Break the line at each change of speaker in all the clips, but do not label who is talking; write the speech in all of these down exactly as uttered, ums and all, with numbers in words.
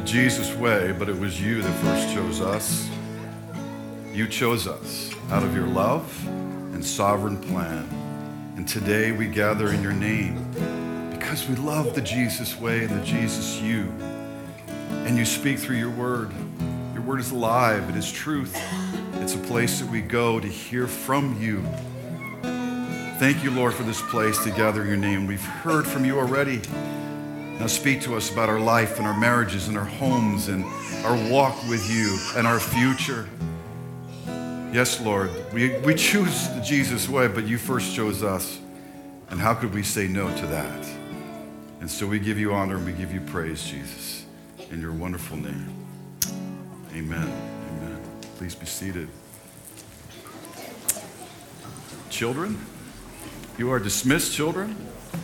Jesus way, but it was you that first chose us. You chose us out of your love and sovereign plan. And today we gather in your name because we love the Jesus way and the Jesus you. And you speak through your word. Your word is alive. It is truth. It's a place that we go to hear from you. Thank you, Lord, for this place to gather in your name. We've heard from you already. Now speak to us about our life and our marriages and our homes and our walk with you and our future. Yes, Lord, we, we choose the Jesus way, but you first chose us. And how could we say no to that? And so we give you honor and we give you praise, Jesus, in your wonderful name. Amen. Amen. Please be seated. Children, you are dismissed, children.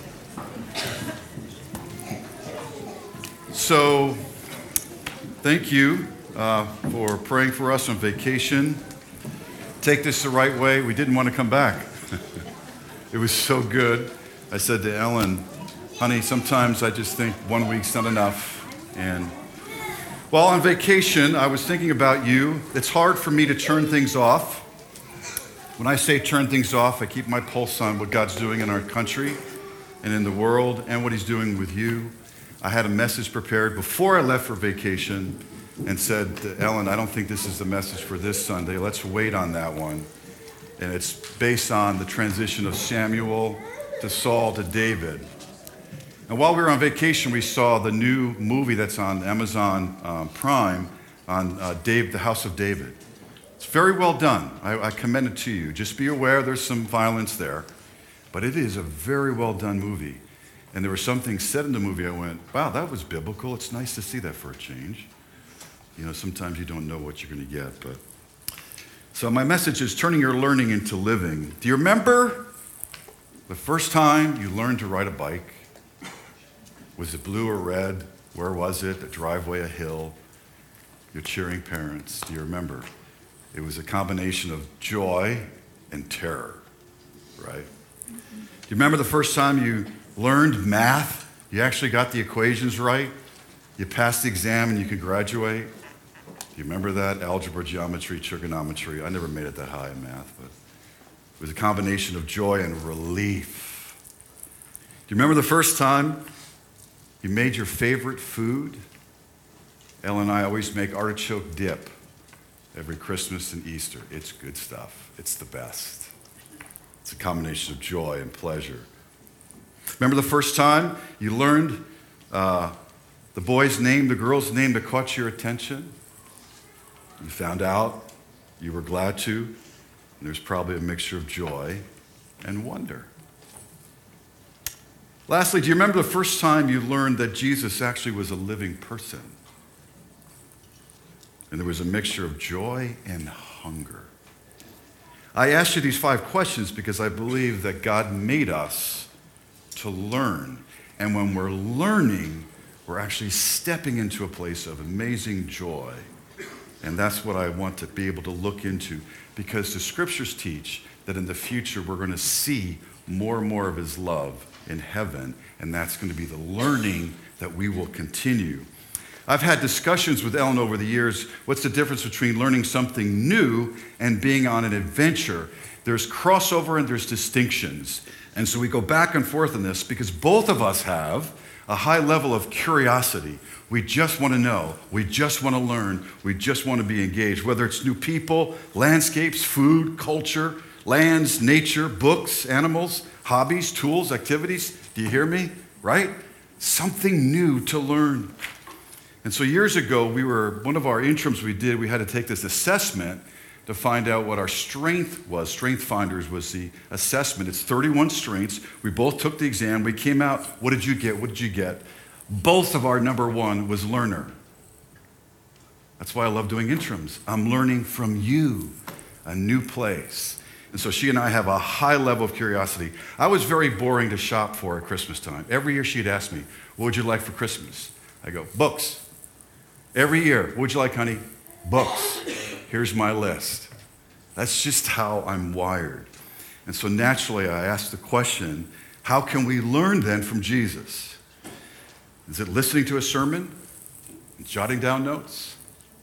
So, thank you uh, for praying for us on vacation. Take this the right way. We didn't want to come back. It was so good. I said to Ellen, honey, sometimes I just think one week's not enough. And while on vacation, I was thinking about you. It's hard for me to turn things off. When I say turn things off, I keep my pulse on what God's doing in our country and in the world and what he's doing with you. I had a message prepared before I left for vacation and said to Ellen, I don't think this is the message for this Sunday. Let's wait on that one. And it's based on the transition of Samuel to Saul to David. And while we were on vacation, we saw the new movie that's on Amazon um, Prime on uh, Dave, the House of David. It's very well done. I, I commend it to you. Just be aware there's some violence there, but it is a very well done movie. And there was something said in the movie, I went, wow, that was biblical. It's nice to see that for a change. You know, sometimes you don't know what you're going to get. But so my message is turning your learning into living. Do you remember the first time you learned to ride a bike? Was it blue or red? Where was it? A driveway, a hill? Your cheering parents. Do you remember? It was a combination of joy and terror, right? Do you remember the first time you learned math? You actually got the equations right? You passed the exam and you could graduate? Do you remember that? Algebra, geometry, trigonometry. I never made it that high in math, but it was a combination of joy and relief. Do you remember the first time you made your favorite food? Ellen and I always make artichoke dip every Christmas and Easter. It's good stuff. It's the best. It's a combination of joy and pleasure. Remember the first time you learned uh, the boy's name, the girl's name that caught your attention? You found out, you were glad to, and there's probably a mixture of joy and wonder. Lastly, do you remember the first time you learned that Jesus actually was a living person? And there was a mixture of joy and hunger. I asked you these five questions because I believe that God made us to learn. And when we're learning, we're actually stepping into a place of amazing joy. And that's what I want to be able to look into, because the scriptures teach that in the future we're going to see more and more of his love in heaven, and that's going to be the learning that we will continue. I've had discussions with Ellen over the years. What's the difference between learning something new and being on an adventure? There's crossover and there's distinctions. And so we go back and forth on this because both of us have a high level of curiosity. We just want to know. We just want to learn. We just want to be engaged, whether it's new people, landscapes, food, culture, lands, nature, books, animals, hobbies, tools, activities. Do you hear me? Right? Something new to learn. And so years ago, we were, one of our interims we did, we had to take this assessment to find out what our strength was. Strength Finders was the assessment. It's thirty-one strengths. We both took the exam. We came out. What did you get? What did you get? Both of our number one was learner. That's why I love doing interims. I'm learning from you, a new place. And so she and I have a high level of curiosity. I was very boring to shop for at Christmas time. Every year she'd ask me, what would you like for Christmas? I go, books. Every year, what would you like, honey? Books. Here's my list. That's just how I'm wired. And so naturally, I asked the question, how can we learn then from Jesus? Is it listening to a sermon? jotting down notes?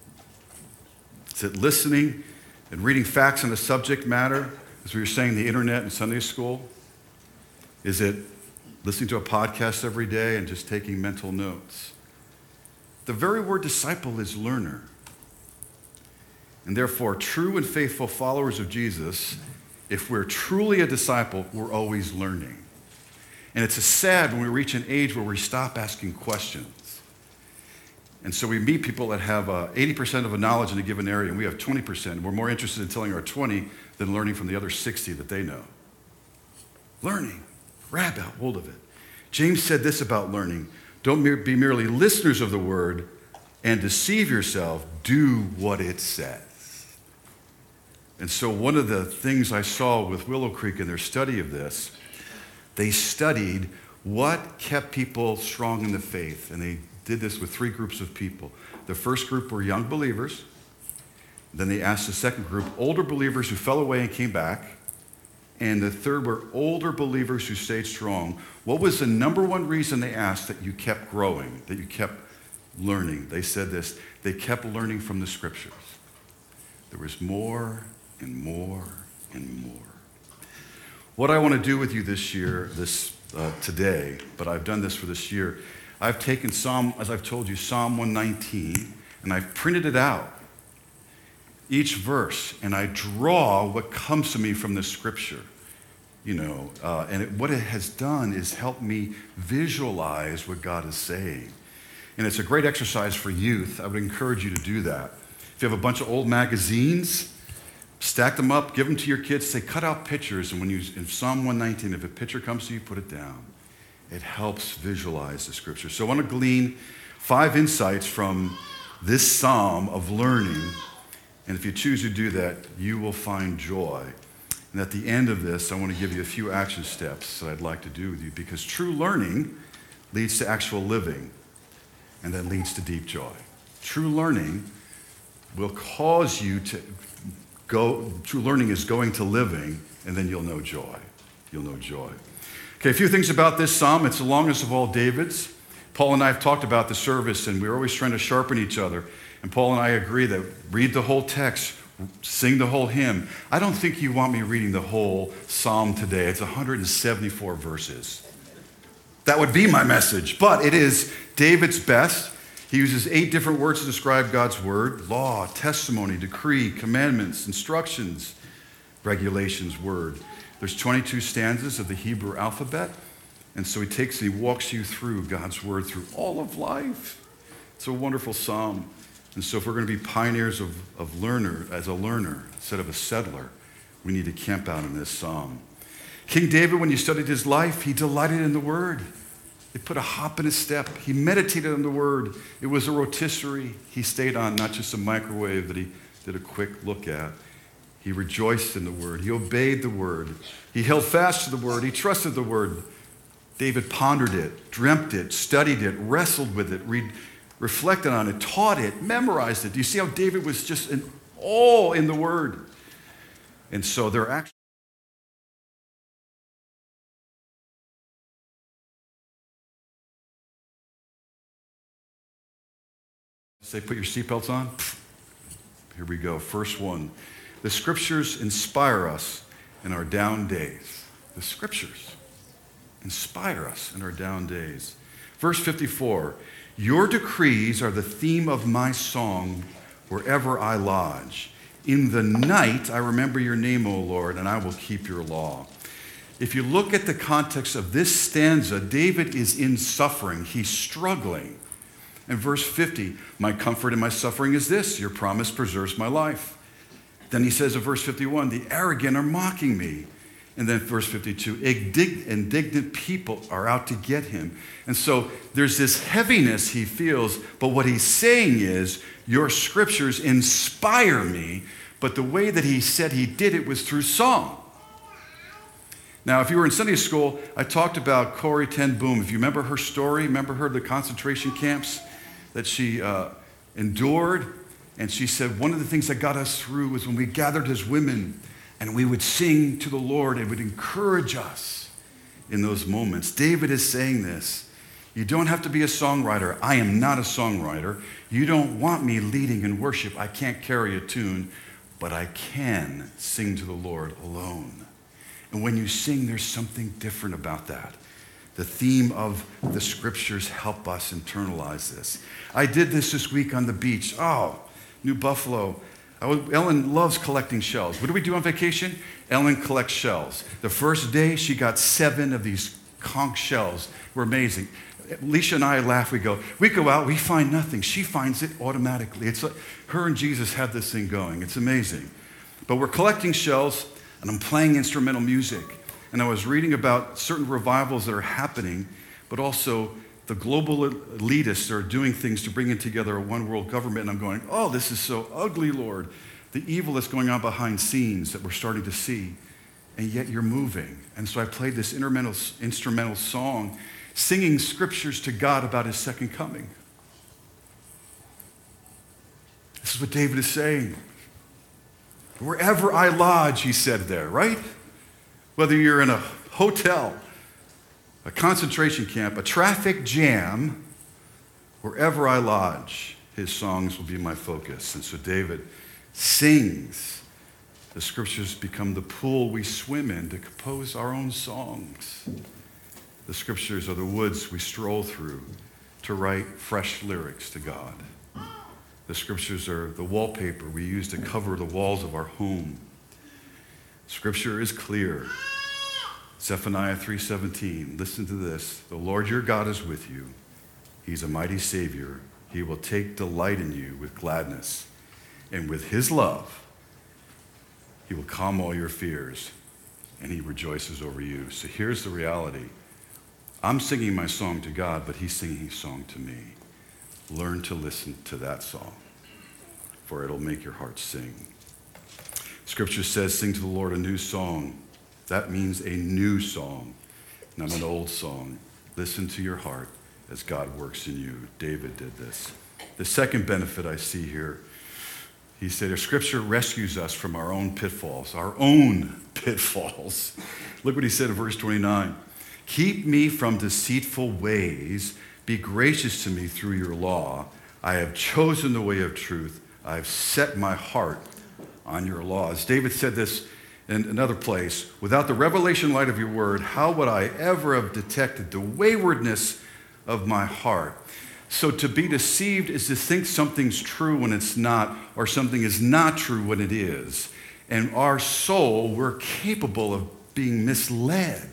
Is it listening and reading facts on a subject matter, as we were saying, the internet and Sunday school? Is it listening to a podcast every day and just taking mental notes? The very word disciple is learner. And therefore, true and faithful followers of Jesus, if we're truly a disciple, we're always learning. And it's a sad when we reach an age where we stop asking questions. And so we meet people that have uh, eighty percent of a knowledge in a given area, and we have twenty percent. We're more interested in telling our twenty than learning from the other sixty that they know. Learning. Grab a hold of it. James said this about learning. Don't be merely listeners of the word and deceive yourself. Do what it says. And so one of the things I saw with Willow Creek in their study of this, they studied what kept people strong in the faith. And they did this with three groups of people. The first group were young believers. Then they asked the second group, older believers who fell away and came back. And the third were older believers who stayed strong. What was the number one reason they asked that you kept growing, that you kept learning? They said this, they kept learning from the scriptures. There was more and more and more. What I want to do with you this year, this uh, today, but I've done this for this year, I've taken Psalm, as I've told you, Psalm one nineteen, and I've printed it out, each verse, and I draw what comes to me from the scripture. You know, uh, and it, what it has done is help me visualize what God is saying. And it's a great exercise for youth. I would encourage you to do that. If you have a bunch of old magazines, stack them up, give them to your kids, say, cut out pictures, and when you, in Psalm one nineteen, if a picture comes to you, put it down. It helps visualize the scripture. So I want to glean five insights from this psalm of learning, and if you choose to do that, you will find joy. And at the end of this, I want to give you a few action steps that I'd like to do with you, because true learning leads to actual living, and that leads to deep joy. True learning will cause you to go, true learning is going to living, and then you'll know joy. You'll know joy. Okay, a few things about this psalm. It's the longest of all David's. Paul and I have talked about the service, and we're always trying to sharpen each other. And Paul and I agree that read the whole text, sing the whole hymn. I don't think you want me reading the whole psalm today. It's one hundred seventy-four verses. That would be my message, but it is David's best. He uses eight different words to describe God's word: law, testimony, decree, commandments, instructions, regulations, word. There's twenty-two stanzas of the Hebrew alphabet, and so he takes and he walks you through God's word through all of life. It's a wonderful psalm. And so if we're going to be pioneers of, of learner, as a learner instead of a settler, we need to camp out in this psalm. King David, when you studied his life, he delighted in the word. It put a hop in his step. He meditated on the word. It was a rotisserie he stayed on, not just a microwave that he did a quick look at. He rejoiced in the word. He obeyed the word. He held fast to the word. He trusted the word. David pondered it, dreamt it, studied it, wrestled with it, read, reflected on it, taught it, memorized it. Do you see how David was just in, all in the word? And so there are actually say, put your seatbelts on. Here we go. First one. The scriptures inspire us in our down days. The scriptures inspire us in our down days. Verse fifty-four. Your decrees are the theme of my song wherever I lodge. In the night I remember your name, O Lord, and I will keep your law. If you look at the context of this stanza, David is in suffering. He's struggling. In verse fifty, my comfort in my suffering is this: your promise preserves my life. Then he says in verse fifty-one, the arrogant are mocking me. And then verse fifty-two, indignant people are out to get him. And so there's this heaviness he feels, but what he's saying is, your scriptures inspire me, but the way that he said he did it was through song. Now, if you were in Sunday school, I talked about Corrie ten Boom. If you remember her story, remember her, the concentration camps that she uh, endured? And she said, one of the things that got us through was when we gathered as women and we would sing to the Lord. It would encourage us in those moments. David is saying this. You don't have to be a songwriter. I am not a songwriter. You don't want me leading in worship. I can't carry a tune, but I can sing to the Lord alone. And when you sing, there's something different about that. The theme of the scriptures help us internalize this. I did this this week on the beach. Oh, New Buffalo. I was, Ellen loves collecting shells. What do we do on vacation? Ellen collects shells. The first day, she got seven of these conch shells. Were amazing. Alicia and I laugh. We go, we go out, we find nothing. She finds it automatically. It's like her and Jesus have this thing going. It's amazing. But we're collecting shells, and I'm playing instrumental music. And I was reading about certain revivals that are happening, but also the global elitists are doing things to bring in together a one world government. And I'm going, oh, this is so ugly, Lord. The evil that's going on behind scenes that we're starting to see. And yet you're moving. And so I played this instrumental, instrumental song, singing scriptures to God about his second coming. This is what David is saying. Wherever I lodge, he said there, right? Whether you're in a hotel, a concentration camp, a traffic jam, wherever I lodge, his songs will be my focus. And so David sings. The scriptures become the pool we swim in to compose our own songs. The scriptures are the woods we stroll through to write fresh lyrics to God. The scriptures are the wallpaper we use to cover the walls of our home. Scripture is clear. Zephaniah three seventeen, listen to this. The Lord your God is with you. He's a mighty Savior. He will take delight in you with gladness. And with his love, he will calm all your fears. And he rejoices over you. So here's the reality. I'm singing my song to God, but he's singing his song to me. Learn to listen to that song, for it'll make your heart sing. Scripture says, sing to the Lord a new song. That means a new song, not an old song. Listen to your heart as God works in you. David did this. The second benefit I see here, he said, Scripture rescues us from our own pitfalls, our own pitfalls. Look what he said in verse twenty-nine. Keep me from deceitful ways. Be gracious to me through your law. I have chosen the way of truth. I have set my heart on your laws. David said this in another place. Without the revelation light of your word, how would I ever have detected the waywardness of my heart? So to be deceived is to think something's true when it's not, or something is not true when it is. And our soul, we're capable of being misled.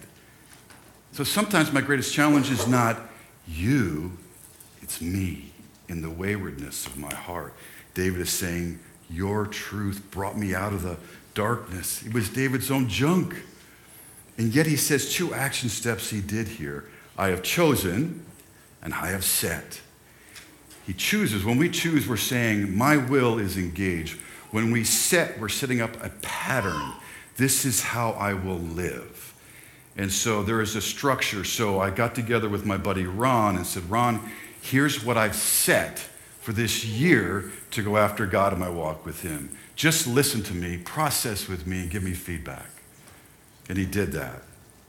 So sometimes my greatest challenge is not you, it's me in the waywardness of my heart. David is saying, your truth brought me out of the darkness. It was David's own junk. And yet he says two action steps he did here. I have chosen and I have set. He chooses. When we choose, we're saying, my will is engaged. When we set, we're setting up a pattern. This is how I will live. And so there is a structure. So I got together with my buddy Ron and said, Ron, here's what I've set for this year to go after God in my walk with him. Just listen to me, process with me, and give me feedback. And he did that.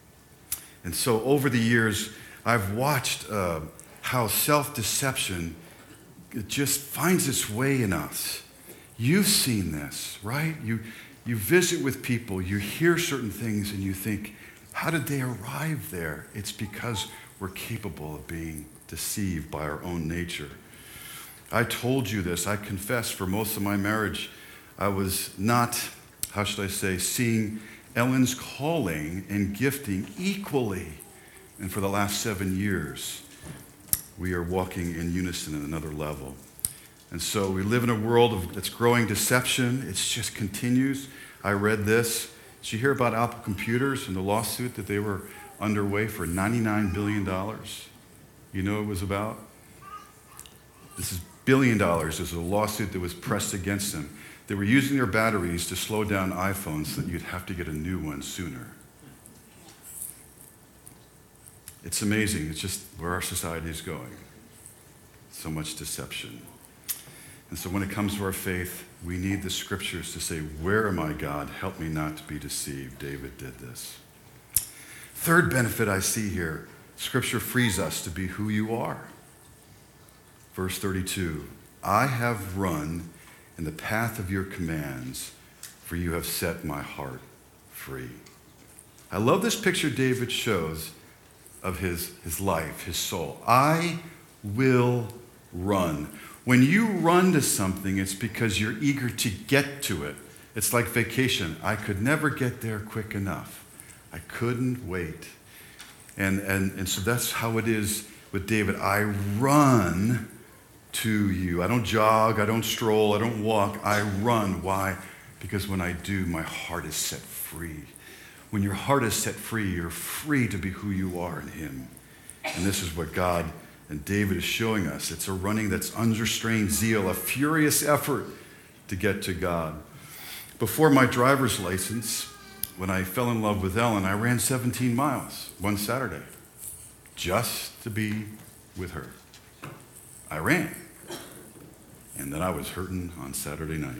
And so over the years, I've watched uh, how self-deception it just finds its way in us. You've seen this, right? You, you visit with people, you hear certain things, and you think, how did they arrive there? It's because we're capable of being deceived by our own nature. I told you this. I confess, for most of my marriage, I was not, how should I say, seeing Ellen's calling and gifting equally. And for the last seven years, we are walking in unison at another level. And so we live in a world of that's growing deception. It just continues. I read this. Did you hear about Apple Computers and the lawsuit that they were underway for ninety-nine billion dollars? You know what it was about? This is billion dollars. This is a lawsuit that was pressed against them. They were using their batteries to slow down iPhones so that you'd have to get a new one sooner. It's amazing. It's just where our society is going. So much deception. And so when it comes to our faith, we need the scriptures to say, where am I, God? Help me not to be deceived. David did this. Third benefit I see here, Scripture frees us to be who you are. Verse thirty-two, I have run in the path of your commands, for you have set my heart free. I love this picture David shows of his, his life, his soul. I will run. When you run to something, it's because you're eager to get to it. It's like vacation. I could never get there quick enough. I couldn't wait. And, and, and so that's how it is with David. I run to you. I don't jog. I don't stroll. I don't walk. I run. Why? Because when I do, my heart is set free. When your heart is set free, you're free to be who you are in him. And this is what God and David is showing us. It's a running that's unrestrained zeal, a furious effort to get to God. Before my driver's license, when I fell in love with Ellen, I ran seventeen miles one Saturday just to be with her. I ran. And then I was hurting on Saturday night.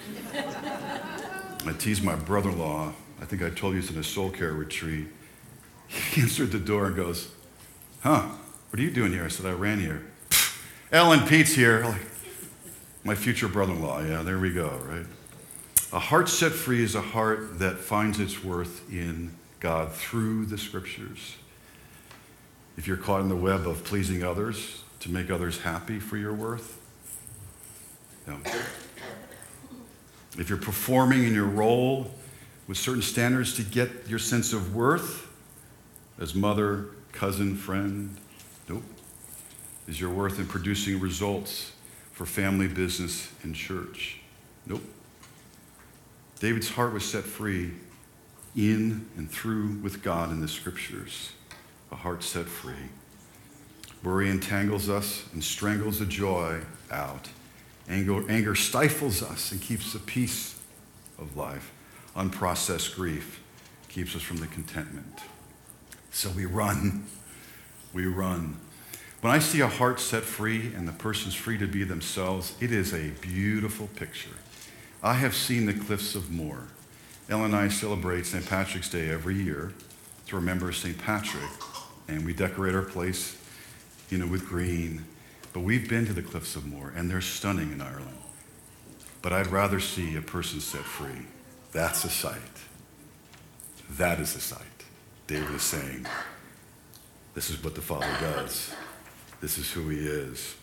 I teased my brother-in-law. I think I told you it's in a soul care retreat. He answered the door and goes, huh, what are you doing here? I said, I ran here. Ellen, Pete's here. Like, my future brother-in-law. Yeah, there we go, right? A heart set free is a heart that finds its worth in God through the Scriptures. If you're caught in the web of pleasing others to make others happy for your worth, no. If you're performing in your role with certain standards to get your sense of worth as mother, cousin, friend, nope. Is your worth in producing results for family, business, and church? Nope. David's heart was set free in and through with God in the Scriptures. A heart set free. Worry entangles us and strangles the joy out. Anger, anger stifles us and keeps the peace of life. Unprocessed grief keeps us from the contentment. So we run. We run. When I see a heart set free and the person's free to be themselves, it is a beautiful picture. I have seen the Cliffs of Moher. Ellen and I celebrate Saint Patrick's Day every year to remember Saint Patrick, and we decorate our place, you know, with green. But we've been to the Cliffs of Moher, and they're stunning in Ireland. But I'd rather see a person set free. That's a sight. That is a sight. David is saying, this is what the Father does. This is who he is.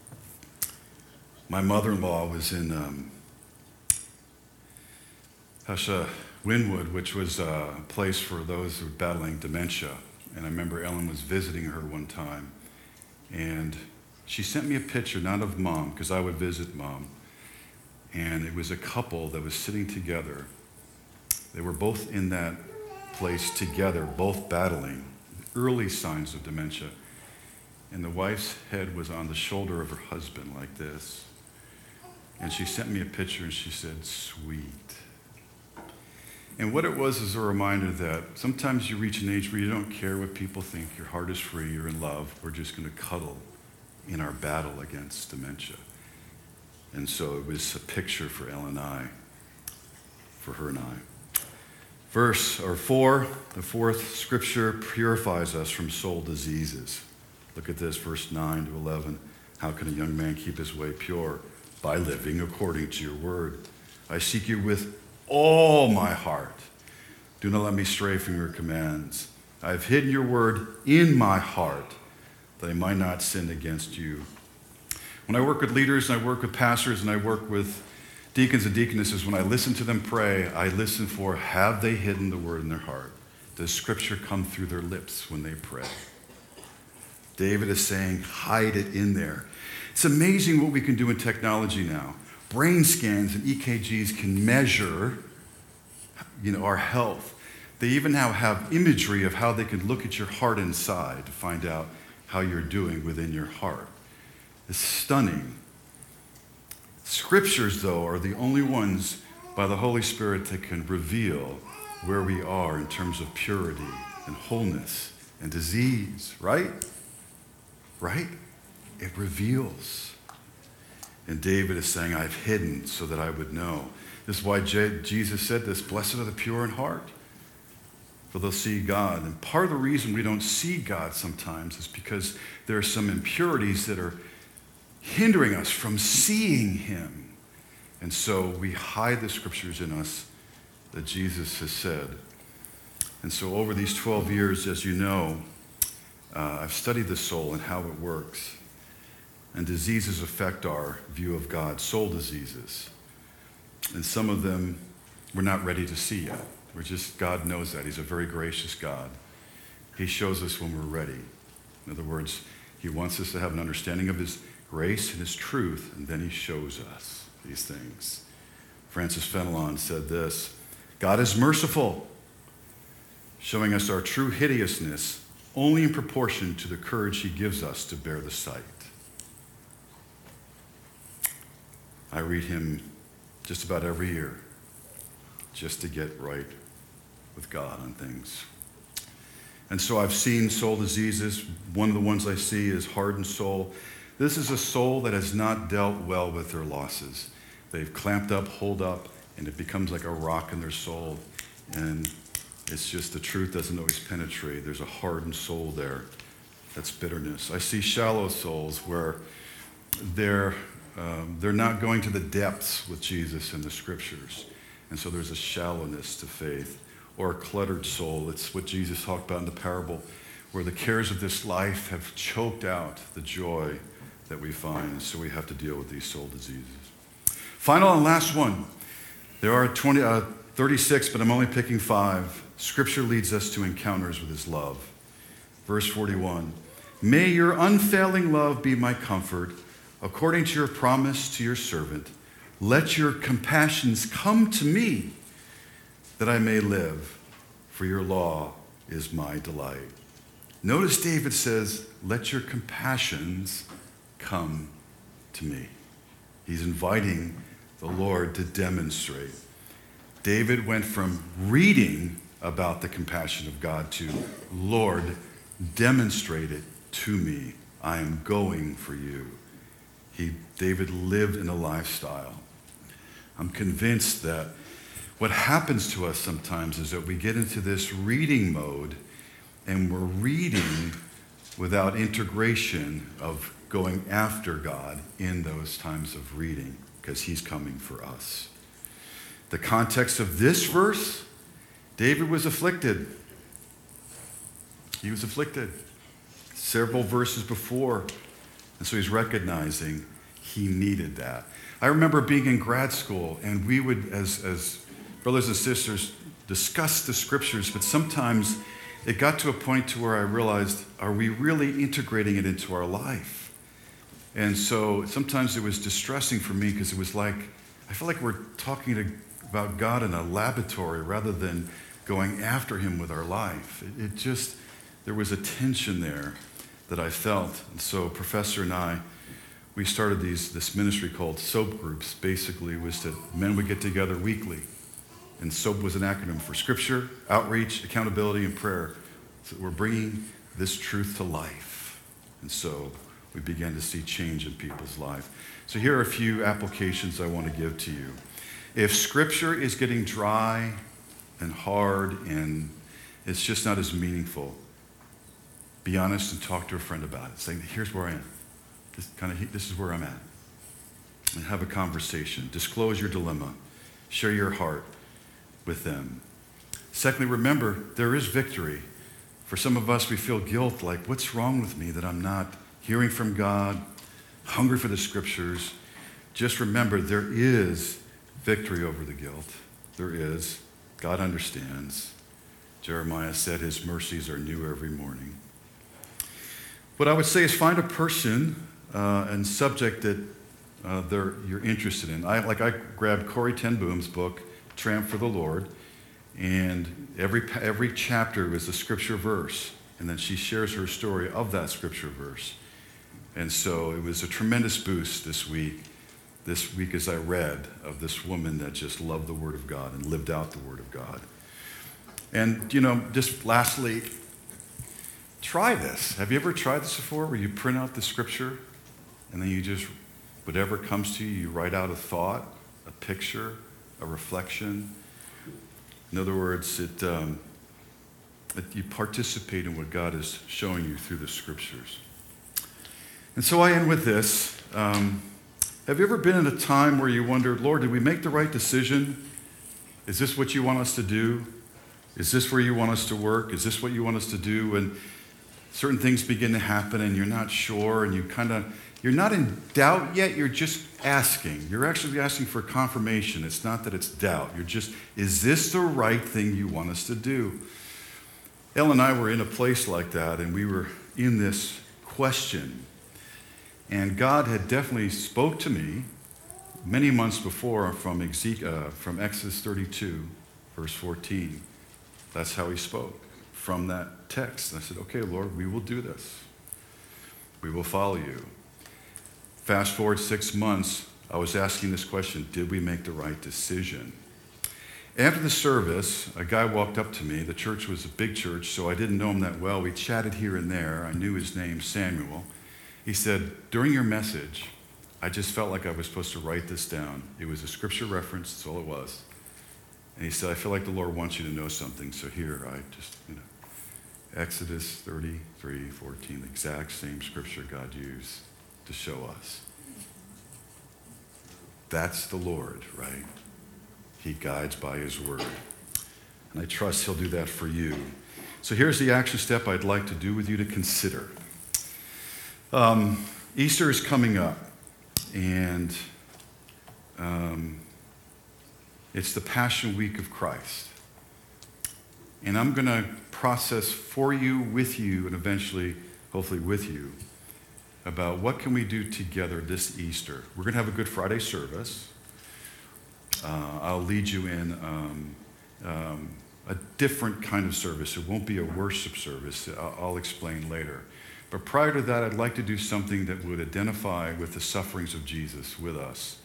My mother-in-law was in um, Husha Winwood, which was a place for those who were battling dementia. And I remember Ellen was visiting her one time, and she sent me a picture, not of Mom, because I would visit Mom. And it was a couple that was sitting together. They were both in that place together, both battling early signs of dementia. And the wife's head was on the shoulder of her husband like this. And she sent me a picture and she said, sweet. And what it was is a reminder that sometimes you reach an age where you don't care what people think. Your heart is free, you're in love. We're just going to cuddle in our battle against dementia. And so it was a picture for Ellen and I, for her and I. Verse, or four, the fourth scripture purifies us from soul diseases. Look at this, verse nine to eleven. How can a young man keep his way pure? By living according to your word. I seek you with all my heart. Do not let me stray from your commands. I have hidden your word in my heart, that I might not sin against you. When I work with leaders and I work with pastors and I work with deacons and deaconesses, when I listen to them pray, I listen for, have they hidden the word in their heart? Does scripture come through their lips when they pray? David is saying, hide it in there. It's amazing what we can do in technology now. Brain scans and E K Gs can measure, you know, our health. They even now have imagery of how they can look at your heart inside to find out how you're doing within your heart. It's stunning. Scriptures, though, are the only ones by the Holy Spirit that can reveal where we are in terms of purity and wholeness and disease, right? Right? It reveals. And David is saying, I've hidden so that I would know. This is why Je- Jesus said this, blessed are the pure in heart, for they'll see God. And part of the reason we don't see God sometimes is because there are some impurities that are hindering us from seeing him. And so we hide the scriptures in us that Jesus has said. And so over these twelve years, as you know, uh, I've studied the soul and how it works. And diseases affect our view of God, soul diseases. And some of them we're not ready to see yet. We're just, God knows that. He's a very gracious God. He shows us when we're ready. In other words, he wants us to have an understanding of his grace and his truth, and then he shows us these things. Francis Fenelon said this, God is merciful, showing us our true hideousness only in proportion to the courage he gives us to bear the sight. I read him just about every year just to get right with God on things. And so I've seen soul diseases. One of the ones I see is hardened soul. This is a soul that has not dealt well with their losses. They've clamped up, hold up, and it becomes like a rock in their soul. And it's just the truth doesn't always penetrate. There's a hardened soul there. That's bitterness. I see shallow souls where they're, um, they're not going to the depths with Jesus in the scriptures. And so there's a shallowness to faith. Or a cluttered soul. It's what Jesus talked about in the parable, where the cares of this life have choked out the joy that we find. And so we have to deal with these soul diseases. Final and last one. There are twenty, uh, thirty-six, but I'm only picking five. Scripture leads us to encounters with his love. Verse forty-one. May your unfailing love be my comfort, according to your promise to your servant. Let your compassions come to me, that I may live, for your law is my delight. Notice David says, let your compassions come to me. He's inviting the Lord to demonstrate. David went from reading about the compassion of God to, Lord, demonstrate it to me. I am going for you. He, David lived in a lifestyle. I'm convinced that what happens to us sometimes is that we get into this reading mode and we're reading without integration of going after God in those times of reading because he's coming for us. The context of this verse, David was afflicted. He was afflicted several verses before. And so he's recognizing he needed that. I remember being in grad school and we would, as, as brothers and sisters, discuss the scriptures, but sometimes it got to a point to where I realized, are we really integrating it into our life? And so sometimes it was distressing for me because it was like, I felt like we're talking to, about God in a laboratory rather than going after him with our life. It, it just, there was a tension there that I felt. And so Professor and I, we started these this ministry called SOAP groups. Basically, was that men would get together weekly. And SOAP was an acronym for Scripture, Outreach, Accountability, and Prayer. So we're bringing this truth to life. And so we began to see change in people's life. So here are a few applications I want to give to you. If Scripture is getting dry and hard and it's just not as meaningful, be honest and talk to a friend about it. Say, here's where I am. This, kind of, this is where I'm at. And have a conversation. Disclose your dilemma. Share your heart with them. Secondly, remember, there is victory. For some of us, we feel guilt, like, what's wrong with me that I'm not hearing from God, hungry for the scriptures? Just remember, there is victory over the guilt. There is. God understands. Jeremiah said his mercies are new every morning. What I would say is find a person uh, and subject that uh, they're, you're interested in. I, like I grabbed Corrie ten Boom's book, Tramp for the Lord, and every every chapter is a scripture verse, and then she shares her story of that scripture verse. And so it was a tremendous boost this week, this week as I read of this woman that just loved the Word of God and lived out the Word of God. And, you know, just lastly, try this. Have you ever tried this before, where you print out the scripture and then you just, whatever comes to you, you write out a thought, a picture, a reflection? In other words, it um, that you participate in what God is showing you through the scriptures. And so I end with this. Um, have you ever been in a time where you wondered, Lord, did we make the right decision? Is this what you want us to do? Is this where you want us to work? Is this what you want us to do? And certain things begin to happen and you're not sure and you kind of, you're not in doubt yet, you're just asking. You're actually asking for confirmation. It's not that it's doubt. You're just, is this the right thing you want us to do? Elle and I were in a place like that and we were in this question. And God had definitely spoke to me many months before from, Ezekiel, uh, from Exodus thirty-two, verse fourteen. That's how he spoke from that text. And I said, okay, Lord, we will do this. We will follow you. Fast forward six months, I was asking this question, did we make the right decision? After the service, a guy walked up to me. The church was a big church, so I didn't know him that well. We chatted here and there. I knew his name, Samuel. He said, during your message, I just felt like I was supposed to write this down. It was a scripture reference, that's all it was. And he said, I feel like the Lord wants you to know something, so here, I just, you know, Exodus thirty-three fourteen, the exact same scripture God used to show us. That's the Lord, right? He guides by his word. And I trust he'll do that for you. So here's the action step I'd like to do with you to consider. Um, Easter is coming up, and um, it's the Passion Week of Christ. And I'm going to process for you, with you, and eventually, hopefully with you, about what can we do together this Easter. We're going to have a Good Friday service. Uh, I'll lead you in um, um, a different kind of service. It won't be a worship service. I'll, I'll explain later. But prior to that, I'd like to do something that would identify with the sufferings of Jesus with us.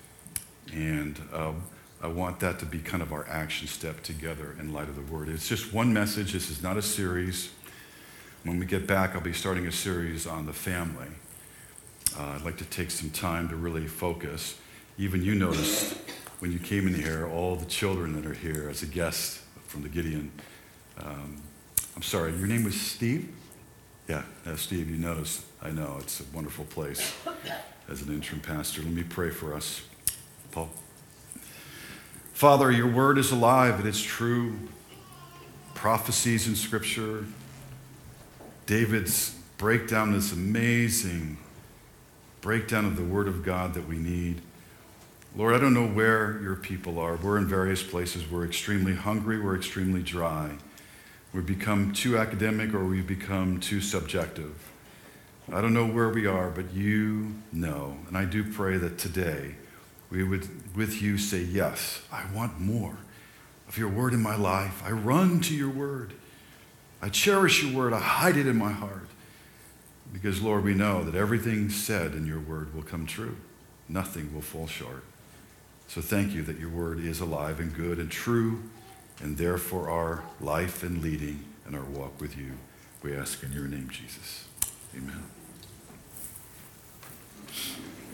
And uh, I want that to be kind of our action step together in light of the Word. It's just one message. This is not a series. When we get back, I'll be starting a series on the family. Uh, I'd like to take some time to really focus. Even you noticed when you came in here, all the children that are here as a guest from the Gideon. Um, I'm sorry, your name was Steve? Yeah, uh, Steve, you noticed. I know, it's a wonderful place as an interim pastor. Let me pray for us. Paul. Father, your word is alive and it's true. Prophecies in Scripture. David's breakdown, this amazing breakdown of the Word of God that we need. Lord, I don't know where your people are. We're in various places. We're extremely hungry. We're extremely dry. We've become too academic or we've become too subjective. I don't know where we are, but you know. And I do pray that today we would, with you, say, yes, I want more of your word in my life. I run to your word. I cherish your word. I hide it in my heart. Because, Lord, we know that everything said in your word will come true. Nothing will fall short. So thank you that your word is alive and good and true, and therefore our life and leading and our walk with you. We ask in your name, Jesus. Amen.